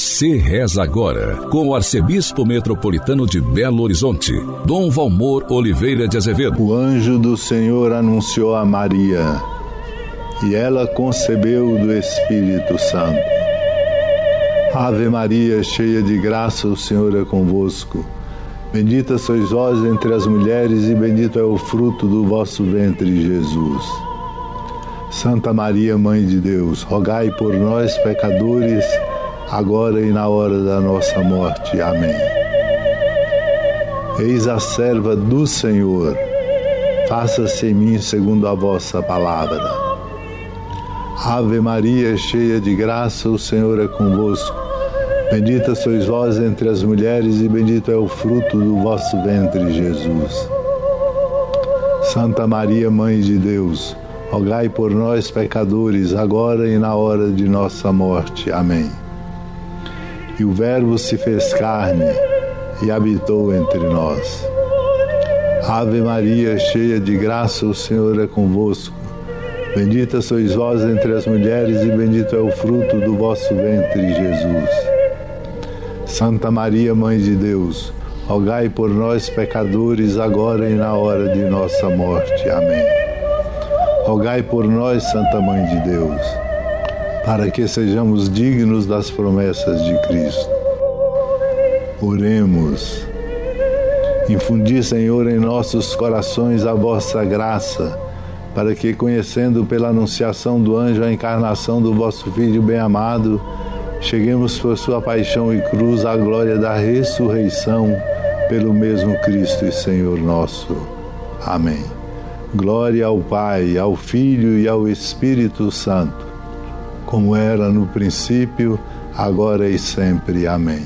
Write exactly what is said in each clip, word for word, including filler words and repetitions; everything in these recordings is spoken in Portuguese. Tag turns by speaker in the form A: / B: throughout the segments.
A: Você reza agora com o arcebispo metropolitano de Belo Horizonte, Dom Valmor Oliveira de Azevedo.
B: O anjo do Senhor anunciou a Maria, e ela concebeu do Espírito Santo. Ave Maria, cheia de graça, o Senhor é convosco. Bendita sois vós entre as mulheres, e bendito é o fruto do vosso ventre, Jesus. Santa Maria, Mãe de Deus, rogai por nós, pecadores, agora e na hora da nossa morte. Amém. Eis a serva do Senhor, faça-se em mim segundo a vossa palavra. Ave Maria, cheia de graça, o Senhor é convosco. Bendita sois vós entre as mulheres, e bendito é o fruto do vosso ventre, Jesus. Santa Maria, Mãe de Deus, rogai por nós, pecadores, agora e na hora de nossa morte. Amém. E o Verbo se fez carne e habitou entre nós. Ave Maria, cheia de graça, o Senhor é convosco. Bendita sois vós entre as mulheres, e bendito é o fruto do vosso ventre, Jesus. Santa Maria, Mãe de Deus, rogai por nós, pecadores, agora e na hora de nossa morte. Amém. Rogai por nós, Santa Mãe de Deus, para que sejamos dignos das promessas de Cristo. Oremos. Infundi, Senhor, em nossos corações a vossa graça, para que, conhecendo pela anunciação do anjo a encarnação do vosso Filho bem-amado, cheguemos por sua paixão e cruz à glória da ressurreição, pelo mesmo Cristo e Senhor nosso. Amém. Glória ao Pai, ao Filho e ao Espírito Santo, como era no princípio, agora e sempre. Amém.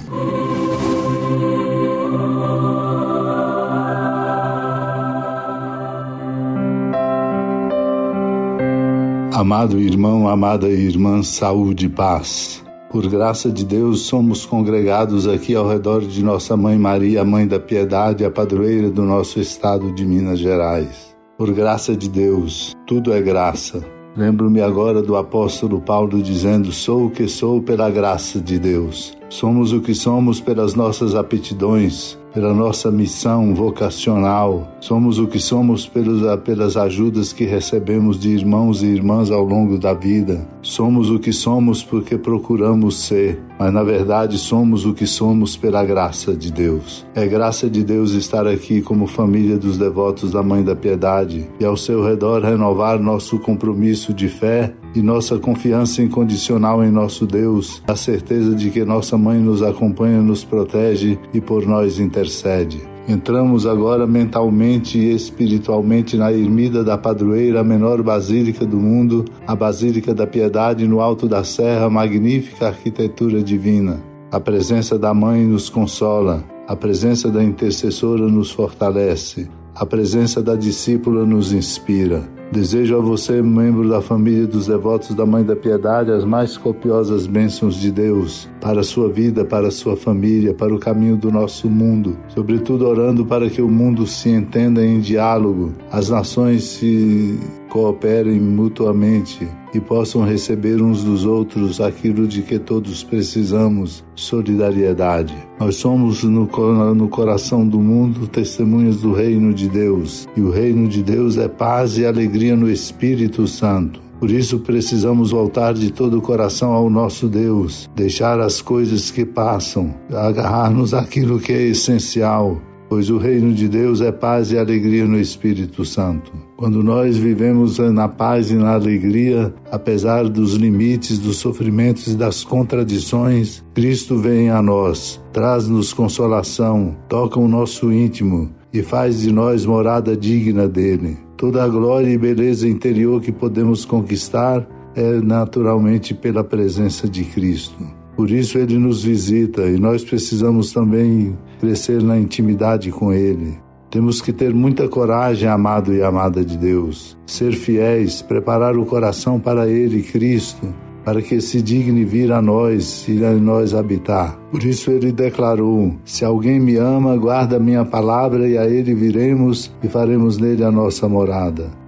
B: Amado irmão, amada irmã, saúde e paz. Por graça de Deus, somos congregados aqui ao redor de nossa Mãe Maria, a Mãe da Piedade, a padroeira do nosso estado de Minas Gerais. Por graça de Deus, tudo é graça. Lembro-me agora do apóstolo Paulo dizendo: sou o que sou pela graça de Deus. Somos o que somos pelas nossas aptidões, pela nossa missão vocacional. Somos o que somos pelos, pelas ajudas que recebemos de irmãos e irmãs ao longo da vida. Somos o que somos porque procuramos ser, mas na verdade somos o que somos pela graça de Deus. É graça de Deus estar aqui como família dos devotos da Mãe da Piedade e ao seu redor renovar nosso compromisso de fé e nossa confiança incondicional em nosso Deus, a certeza de que nossa Mãe nos acompanha, nos protege e por nós intercede. Entramos agora mentalmente e espiritualmente na ermida da padroeira, a menor basílica do mundo, a Basílica da Piedade no alto da serra, magnífica arquitetura divina. A presença da Mãe nos consola, a presença da intercessora nos fortalece, a presença da discípula nos inspira. Desejo a você, membro da família dos devotos da Mãe da Piedade, as mais copiosas bênçãos de Deus para a sua vida, para a sua família, para o caminho do nosso mundo, sobretudo orando para que o mundo se entenda em diálogo, as nações se cooperem mutuamente e possam receber uns dos outros aquilo de que todos precisamos: solidariedade. Nós somos no, no coração do mundo testemunhas do reino de Deus, e o reino de Deus é paz e alegria no Espírito Santo. Por isso precisamos voltar de todo o coração ao nosso Deus, deixar as coisas que passam, agarrar-nos àquilo que é essencial, pois o reino de Deus é paz e alegria no Espírito Santo. Quando nós vivemos na paz e na alegria, apesar dos limites, dos sofrimentos e das contradições, Cristo vem a nós, traz-nos consolação, toca o nosso íntimo e faz de nós morada digna dele. Toda a glória e beleza interior que podemos conquistar é naturalmente pela presença de Cristo. Por isso ele nos visita e nós precisamos também crescer na intimidade com ele. Temos que ter muita coragem, amado e amada de Deus, ser fiéis, preparar o coração para ele, Cristo, para que se digne vir a nós e a nós habitar. Por isso ele declarou: se alguém me ama, guarda a minha palavra, e a ele viremos e faremos nele a nossa morada.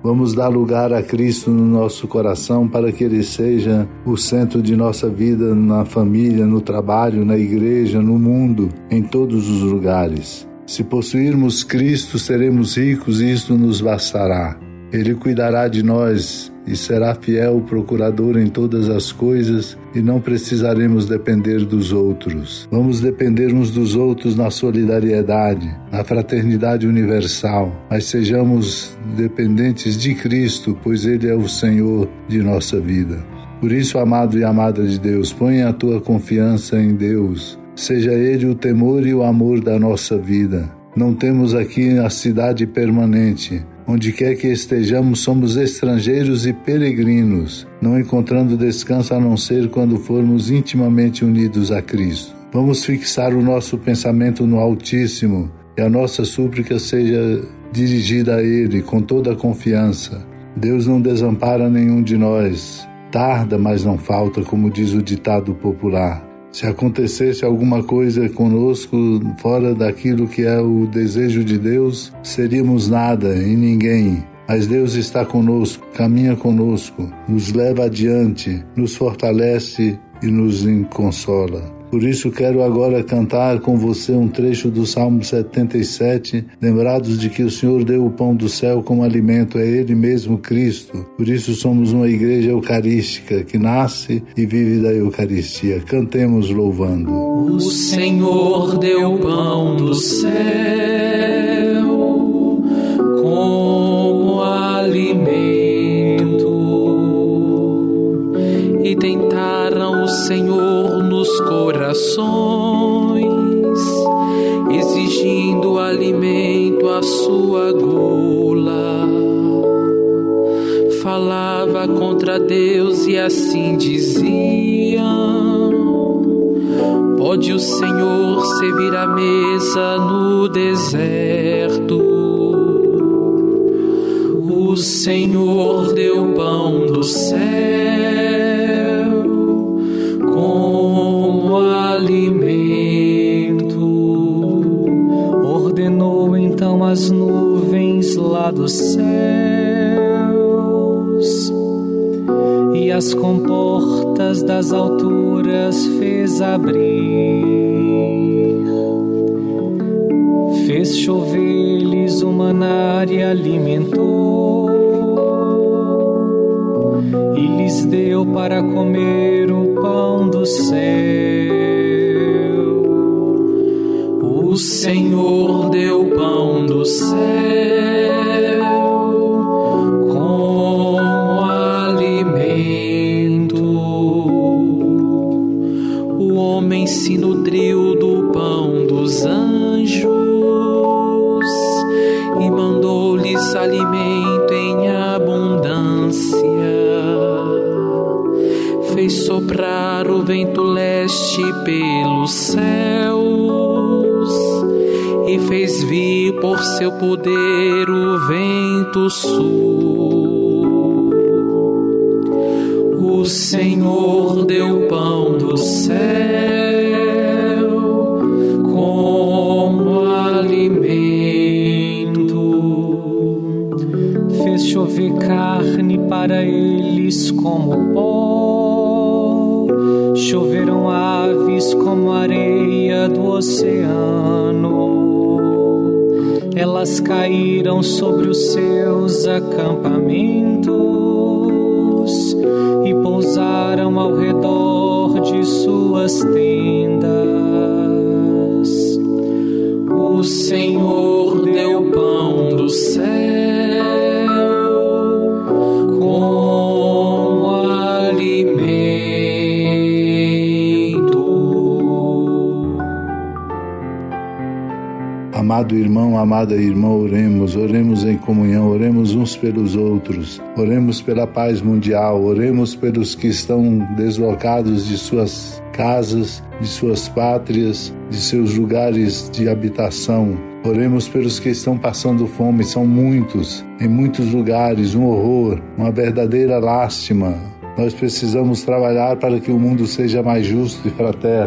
B: Vamos dar lugar a Cristo no nosso coração para que Ele seja o centro de nossa vida na família, no trabalho, na igreja, no mundo, em todos os lugares. Se possuirmos Cristo, seremos ricos e isto nos bastará. Ele cuidará de nós e será fiel procurador em todas as coisas e não precisaremos depender dos outros. Vamos depender uns dos outros na solidariedade, na fraternidade universal, mas sejamos dependentes de Cristo, pois Ele é o Senhor de nossa vida. Por isso, amado e amada de Deus, ponha a tua confiança em Deus. Seja Ele o temor e o amor da nossa vida. Não temos aqui a cidade permanente. Onde quer que estejamos, somos estrangeiros e peregrinos, não encontrando descanso a não ser quando formos intimamente unidos a Cristo. Vamos fixar o nosso pensamento no Altíssimo e a nossa súplica seja dirigida a Ele com toda a confiança. Deus não desampara nenhum de nós. Tarda, mas não falta, como diz o ditado popular. Se acontecesse alguma coisa conosco fora daquilo que é o desejo de Deus, seríamos nada e ninguém. Mas Deus está conosco, caminha conosco, nos leva adiante, nos fortalece e nos consola. Por isso quero agora cantar com você um trecho do Salmo setenta e sete, lembrados de que o Senhor deu o pão do céu como alimento, é Ele mesmo Cristo. Por isso somos uma igreja eucarística, que nasce e vive da Eucaristia. Cantemos louvando.
C: O Senhor deu o pão do céu como alimento, e tentaram o Senhor nos corações, exigindo alimento à sua gula. Falava contra Deus e assim diziam: pode o Senhor servir a mesa no deserto? O Senhor deu pão do céu como alimento. Ordenou então as nuvens lá dos céus e as comportas das alturas fez abrir. Fez chover-lhes o maná e alimentou, e lhes deu para comer o pão do céu. O Senhor deu o pão do céu como alimento. O homem se nutriu do pão dos anjos e mandou-lhes alimento em abundância. Fez soprar o vento leste pelos céus e fez vir por seu poder o vento sul. O Senhor deu pão do céu como alimento. Fez chover carne para eles como pó. Choveram aves como areia do oceano. Elas caíram sobre os seus acampamentos e pousaram ao redor de suas tendas. O Senhor deu pão do céu como alimento.
B: Amado irmão, amada irmã, oremos, oremos em comunhão, oremos uns pelos outros, oremos pela paz mundial, oremos pelos que estão deslocados de suas casas, de suas pátrias, de seus lugares de habitação. Oremos pelos que estão passando fome, são muitos, em muitos lugares, um horror, uma verdadeira lástima. Nós precisamos trabalhar para que o mundo seja mais justo e fraterno.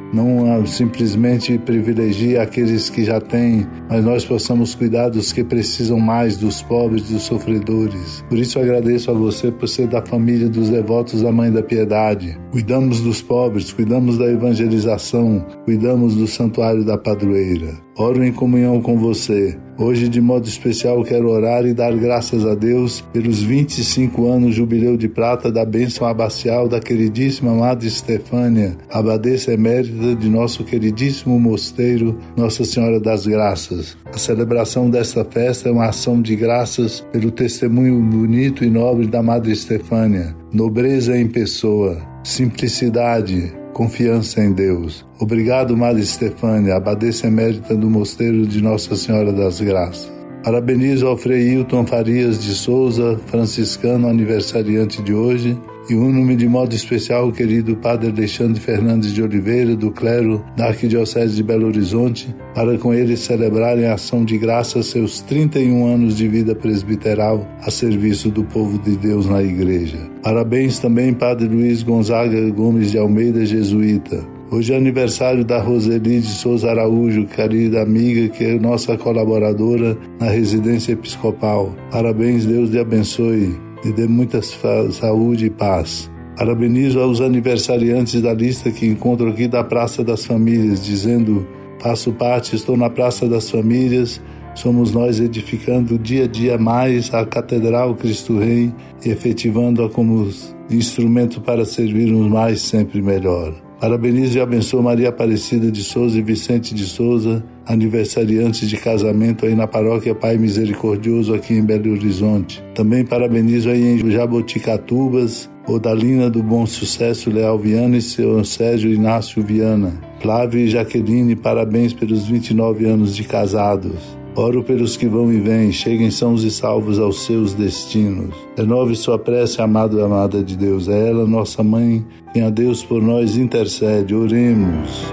B: não simplesmente privilegie aqueles que já têm, mas nós possamos cuidar dos que precisam mais, dos pobres, dos sofredores. Por isso eu agradeço a você por ser da família dos devotos da Mãe da Piedade. Cuidamos dos pobres, cuidamos da evangelização, cuidamos do Santuário da Padroeira. Oro em comunhão com você. Hoje, de modo especial, quero orar e dar graças a Deus pelos vinte e cinco anos jubileu de prata da bênção abacial da queridíssima Madre Estefânia, abadesa emérita de nosso queridíssimo mosteiro Nossa Senhora das Graças. A celebração desta festa é uma ação de graças pelo testemunho bonito e nobre da Madre Estefânia, nobreza em pessoa, simplicidade, confiança em Deus. Obrigado, Madre Estefânia, abadesa emérita do Mosteiro de Nossa Senhora das Graças. Parabenizo ao Frei Hilton Farias de Souza, franciscano aniversariante de hoje, e uno-me de modo especial o querido Padre Alexandre Fernandes de Oliveira, do clero da Arquidiocese de Belo Horizonte, para com eles celebrarem a ação de graça seus trinta e um anos de vida presbiteral a serviço do povo de Deus na Igreja. Parabéns também Padre Luiz Gonzaga Gomes de Almeida, jesuíta. Hoje é aniversário da Roseli de Souza Araújo, querida amiga, que é nossa colaboradora na residência episcopal. Parabéns, Deus te abençoe e dê muita saúde e paz. Parabenizo aos aniversariantes da lista que encontro aqui da Praça das Famílias, dizendo: faço parte, estou na Praça das Famílias, somos nós edificando dia a dia mais a Catedral Cristo Rei e efetivando-a como instrumento para servirmos mais sempre melhor. Parabenizo e abençoo Maria Aparecida de Souza e Vicente de Souza, aniversariantes de casamento aí na paróquia Pai Misericordioso aqui em Belo Horizonte. Também parabenizo aí em Jaboticatubas, Odalina do Bom Sucesso Leal Viana e seu Sérgio Inácio Viana. Flávio e Jaqueline, parabéns pelos vinte e nove anos de casados. Oro pelos que vão e vêm, cheguem sãos e salvos aos seus destinos. Renove sua prece, amado e amada de Deus. É ela, nossa mãe, quem a Deus por nós intercede. Oremos.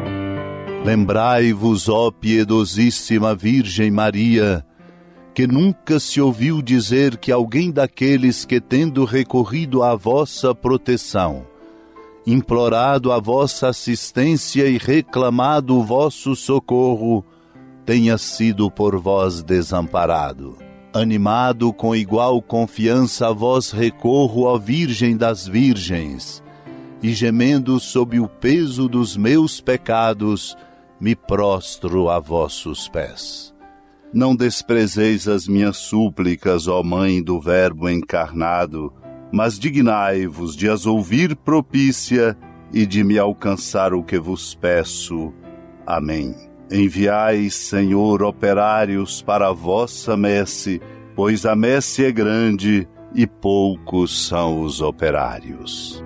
D: Lembrai-vos, ó piedosíssima Virgem Maria, que nunca se ouviu dizer que alguém daqueles que, tendo recorrido à vossa proteção, implorado a vossa assistência e reclamado o vosso socorro, tenha sido por vós desamparado. Animado com igual confiança, a vós recorro, ó Virgem das Virgens, e gemendo sob o peso dos meus pecados, me prostro a vossos pés. Não desprezeis as minhas súplicas, ó Mãe do Verbo encarnado, mas dignai-vos de as ouvir propícia e de me alcançar o que vos peço. Amém. Enviai, Senhor, operários para a vossa messe, pois a messe é grande e poucos são os operários.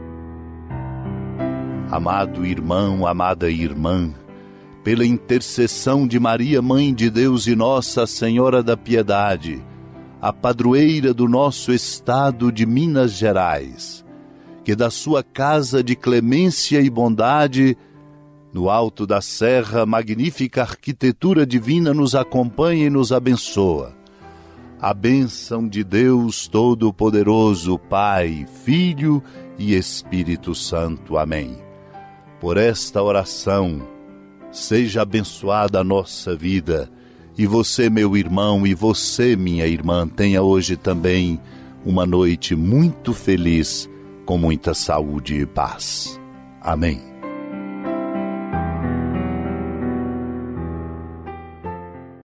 D: Amado irmão, amada irmã, pela intercessão de Maria, Mãe de Deus e Nossa Senhora da Piedade, a padroeira do nosso estado de Minas Gerais, que da sua casa de clemência e bondade, no alto da serra, magnífica arquitetura divina nos acompanha e nos abençoa. A bênção de Deus Todo-Poderoso, Pai, Filho e Espírito Santo. Amém. Por esta oração, seja abençoada a nossa vida, e você, meu irmão, e você, minha irmã, tenha hoje também uma noite muito feliz, com muita saúde e paz. Amém.